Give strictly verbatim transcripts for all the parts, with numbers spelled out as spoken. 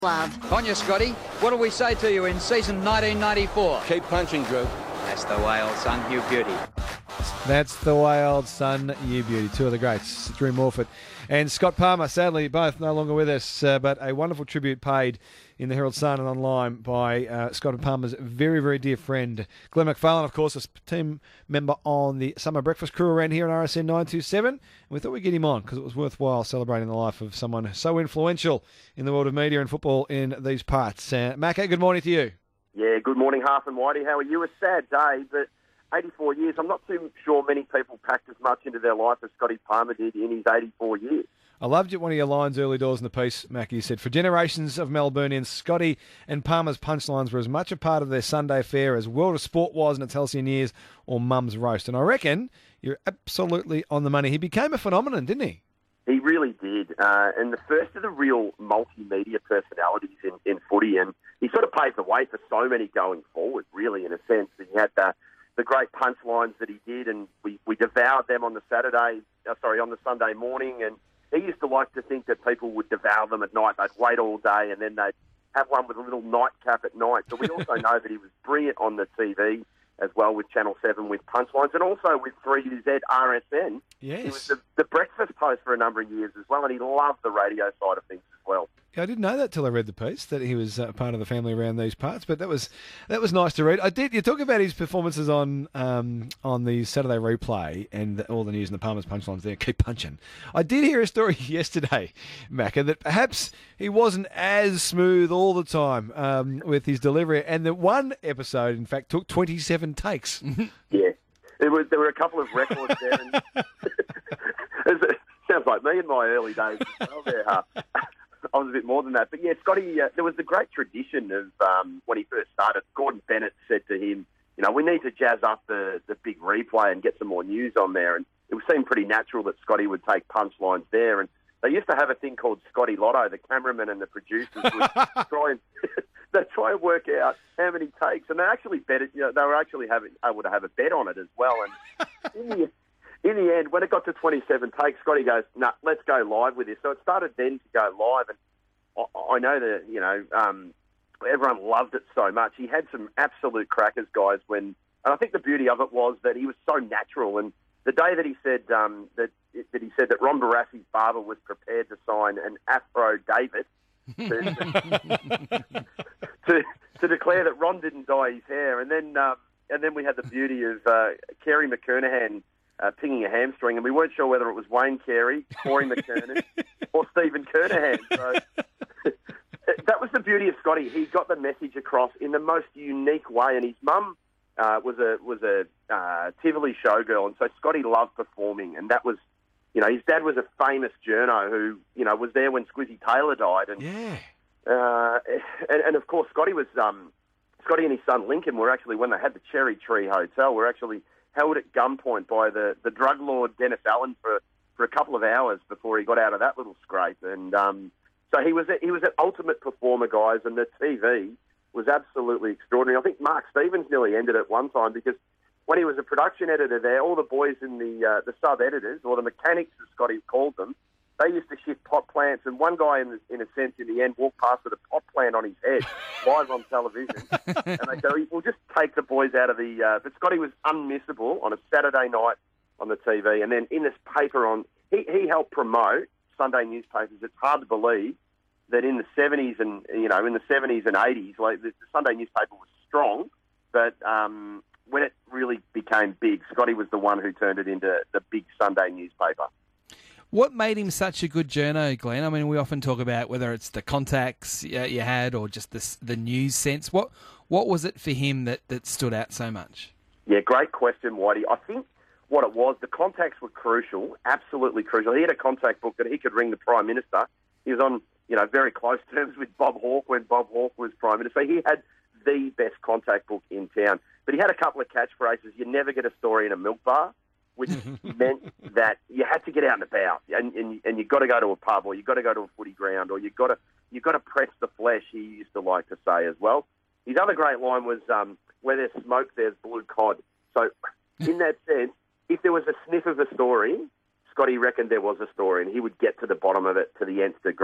Love. On you, Scotty. What do we say to you in season nineteen ninety-four? Keep punching, Drew. That's the way, old son, you beauty. That's the way, old son, you beauty. Two of the greats, Drew Morfitt and Scott Palmer, sadly both no longer with us, uh, but a wonderful tribute paid in the Herald Sun and online by uh, Scott Palmer's very, very dear friend, Glenn McFarlane, of course, a team member on the Summer Breakfast crew around here on R S N nine two seven. And we thought we'd get him on because it was worthwhile celebrating the life of someone so influential in the world of media and football in these parts. Uh, Macca, good morning to you. Yeah, good morning, Half and Whitey. How are you? A sad day, but eighty-four years. I'm not too sure many people packed as much into their life as Scotty Palmer did in his eighty-four years. I loved one of your lines early doors in the piece, Mackie. You said, for generations of Melburnians, Scotty and Palmer's punchlines were as much a part of their Sunday fare as World of Sport was in its halcyon years or Mum's Roast. And I reckon you're absolutely on the money. He became a phenomenon, didn't he? He really did. Uh, and the first of the real multimedia personalities in, in footy. And he sort of paved the way for so many going forward, really, in a sense. He had the, the great punchlines that he did, and we, we devoured them on the Saturday, uh, sorry, on the Sunday morning. And he used to like to think that people would devour them at night. They'd wait all day and then they'd have one with a little nightcap at night. So we also know that he was brilliant on the T V as well with Channel seven with punchlines and also with three U Z R S N. Yes. He was the, the breakfast host for a number of years as well, and he loved the radio side of things as well. Yeah, I didn't know that till I read the piece, that he was uh, part of the family around these parts, but that was that was nice to read. I did. You talk about his performances on um, on the Saturday replay and the, all the news and the Palmer's punchlines there. Keep punching. I did hear a story yesterday, Macca, that perhaps he wasn't as smooth all the time um, with his delivery, and that one episode, in fact, took twenty-seven takes. Yeah, there were, there were a couple of records there. And it sounds like me in my early days as well there, huh? I was a bit more than that. But yeah, Scotty, uh, there was the great tradition of um, when he first started, Gordon Bennett said to him, you know, we need to jazz up the, the big replay and get some more news on there. And it seemed pretty natural that Scotty would take punchlines there. And they used to have a thing called Scotty Lotto. The cameraman and the producers would try and they try and work out how many takes. And they actually bet it, you know, they were actually having, able to have a bet on it as well. And in the In the end, when it got to twenty-seven takes, Scotty goes, no, nah, let's go live with this. So it started then to go live. And I, I know that, you know, um, everyone loved it so much. He had some absolute crackers, guys, when, and I think the beauty of it was that he was so natural. And the day that he said um, that that he said that Ron Barassi's barber was prepared to sign an Afro David to, to, to declare that Ron didn't dye his hair. And then, um, and then we had the beauty of uh, Kerry McKernahan Uh, pinging a hamstring, and we weren't sure whether it was Wayne Carey, Corey McKernan, or Stephen Kernahan. So that was the beauty of Scotty. He got the message across in the most unique way, and his mum uh, was a was a uh, Tivoli showgirl, and so Scotty loved performing, and that was, you know, his dad was a famous journo who, you know, was there when Squizzy Taylor died, and yeah, uh, and, and of course Scotty was um, Scotty and his son Lincoln were actually, when they had the Cherry Tree Hotel, were actually held at gunpoint by the, the drug lord Dennis Allen for, for a couple of hours before he got out of that little scrape. And um, so he was a, he was an ultimate performer, guys, and the T V was absolutely extraordinary. I think Mark Stevens nearly ended it one time because when he was a production editor there, all the boys in the uh, the sub-editors, or the mechanics as Scotty called them, they used to shift pot plants, and one guy, in, the, in a sense, in the end, walked past with a pot plant on his head, live on television. And they go, we'll just take the boys out of the... Uh, but Scotty was unmissable on a Saturday night on the T V. And then in this paper on... He, he helped promote Sunday newspapers. It's hard to believe that in the seventies and, you know, in the seventies and eighties, like, the, the Sunday newspaper was strong, but um, when it really became big, Scotty was the one who turned it into the big Sunday newspaper. What made him such a good journo, Glenn? I mean, we often talk about whether it's the contacts uh, you had or just the, the news sense. What what was it for him that, that stood out so much? Yeah, great question, Whitey. I think what it was, the contacts were crucial, absolutely crucial. He had a contact book that he could ring the Prime Minister. He was on, you know, very close terms with Bob Hawke when Bob Hawke was Prime Minister. So he had the best contact book in town. But he had a couple of catchphrases. You never get a story in a milk bar, which meant that you had to get out and about, and and, and you've got to go to a pub, or you've got to go to a footy ground, or you've got to you've got to press the flesh, he used to like to say as well. His other great line was, um, where there's smoke, there's blue cod. So in that sense, if there was a sniff of a story, Scotty reckoned there was a story, and he would get to the bottom of it to the nth degree.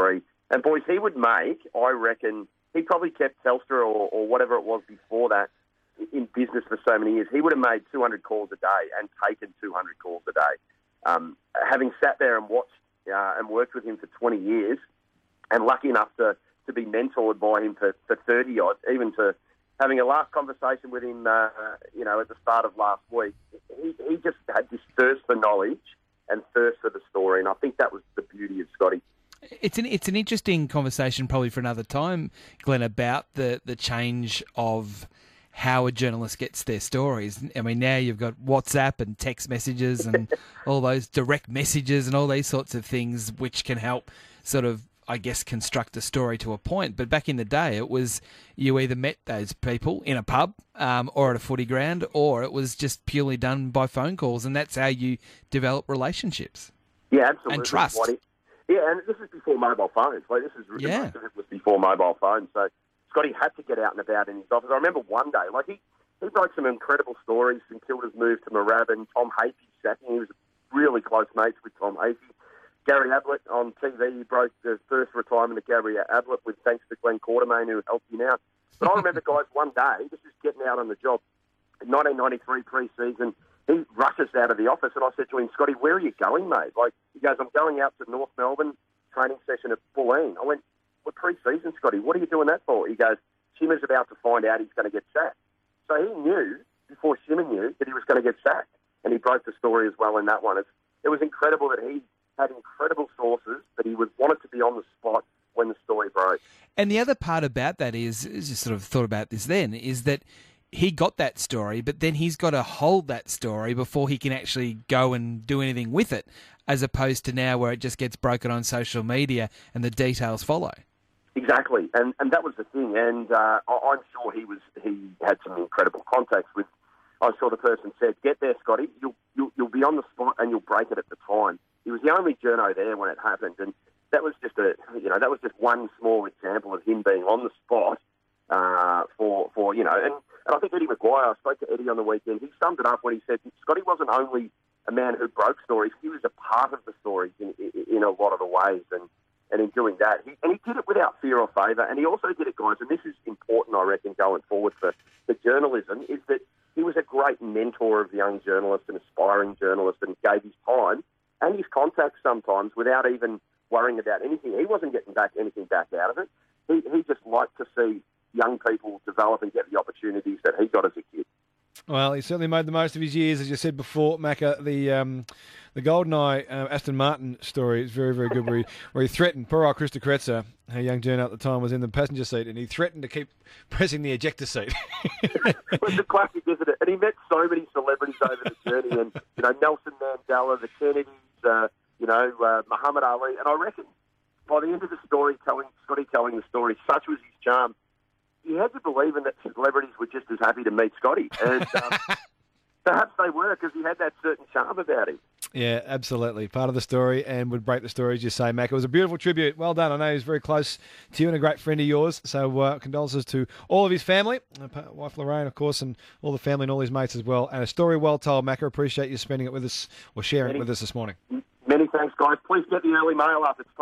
And, boys, he would make, I reckon, he probably kept Telstra or, or whatever it was before that in business for so many years. He would have made two hundred calls a day and taken two hundred calls a day. Um, having sat there and watched uh, and worked with him for twenty years and lucky enough to, to be mentored by him for, for thirty odd, even to having a last conversation with him, uh, you know, at the start of last week, he, he just had this thirst for knowledge and thirst for the story, and I think that was the beauty of Scotty. It's an it's an interesting conversation, probably for another time, Glenn, about the, the change of how a journalist gets their stories. I mean, now you've got WhatsApp and text messages and all those direct messages and all these sorts of things, which can help sort of, I guess, construct a story to a point. But back in the day, it was you either met those people in a pub um, or at a footy ground, or it was just purely done by phone calls, and that's how you develop relationships. Yeah, absolutely. And trust. Scotty. Yeah, and this is before mobile phones. Like, this is Yeah. most of it was before mobile phones. So Scotty had to get out and about in his office. I remember one day, like he, he broke some incredible stories. St Kilda's move to Moorabbin, Tom Hafey sacking. He was really close mates with Tom Hafey. Gary Ablett on T V, he broke the first retirement of Gary Ablett with thanks to Glenn Quartermain, who helped him out. But I remember, guys, one day, this is getting out on the job, in nineteen ninety-three pre-season, he rushes out of the office, and I said to him, Scotty, where are you going, mate? Like, he goes, I'm going out to North Melbourne training session at Bulleen. I went, what pre-season, Scotty? What are you doing that for? He goes, Shimmer's about to find out he's going to get sacked. So he knew, before Shimmer knew, that he was going to get sacked. And he broke the story as well in that one. It's, it was incredible that he had incredible sources, that he was wanted to be on the spot when the story broke. And the other part about that is, is just sort of thought about this then, is that he got that story, but then he's got to hold that story before he can actually go and do anything with it, as opposed to now where it just gets broken on social media and the details follow. Exactly, and and that was the thing. And uh, I- I'm sure he was he had some incredible contacts with. I saw the person said, "Get there, Scotty. You'll you'll, you'll be on the spot and you'll break it at the time." He was the only journo there when it happened, and that was just a you know that was just one small example of him being on the spot uh, for for you know. And, and I think Eddie Maguire. I spoke to Eddie on the weekend. He summed it up when he said, "Scotty wasn't only a man who broke stories; he was a part of the stories in in, in a lot of the ways." And And in doing that, he, and he did it without fear or favour, and he also did it, guys, and this is important, I reckon, going forward for, for journalism, is that he was a great mentor of young journalists and aspiring journalists, and gave his time and his contacts sometimes without even worrying about anything. He wasn't getting back anything back out of it. He, he just liked to see young people develop and get the opportunities that he got as a kid. Well, he certainly made the most of his years, as you said before, Macca. The um, the GoldenEye uh, Aston Martin story is very, very good, where he, where he threatened, poor old Krista Kretzer, a young journo at the time, was in the passenger seat, and he threatened to keep pressing the ejector seat. It's a classic, isn't it? And he met so many celebrities over the journey, and, you know, Nelson Mandela, the Kennedys, uh, you know, uh, Muhammad Ali, and I reckon by the end of the story, telling Scotty telling the story, such was his charm, he had to believe in that celebrities were just as happy to meet Scotty. And um, perhaps they were, because he had that certain charm about him. Yeah, absolutely. Part of the story, and would break the story, as you say, Mac. It was a beautiful tribute. Well done. I know he's very close to you and a great friend of yours. So uh, condolences to all of his family, uh, wife Lorraine, of course, and all the family and all his mates as well. And a story well told, Mac. I appreciate you spending it with us, or sharing Many, it with us this morning. Many thanks, guys. Please get the early mail up. It's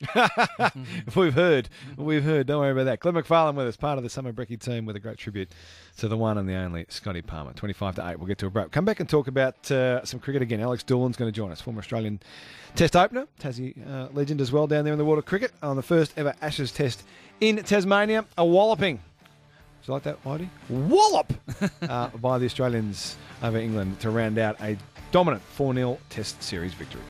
time. We've heard. We've heard. Don't worry about that. Glenn McFarlane with us, part of the Summer Brekkie team, with a great tribute to the one and the only Scotty Palmer. twenty-five to eight. We'll get to a break. Come back and talk about uh, some cricket again. Alex Doolan's going to join us, former Australian Test opener, Tassie uh, legend as well, down there in the world of cricket on the first ever Ashes Test in Tasmania. A walloping. Do you like that, Whitey? Wallop uh, by the Australians over England to round out a dominant four nil Test series victory.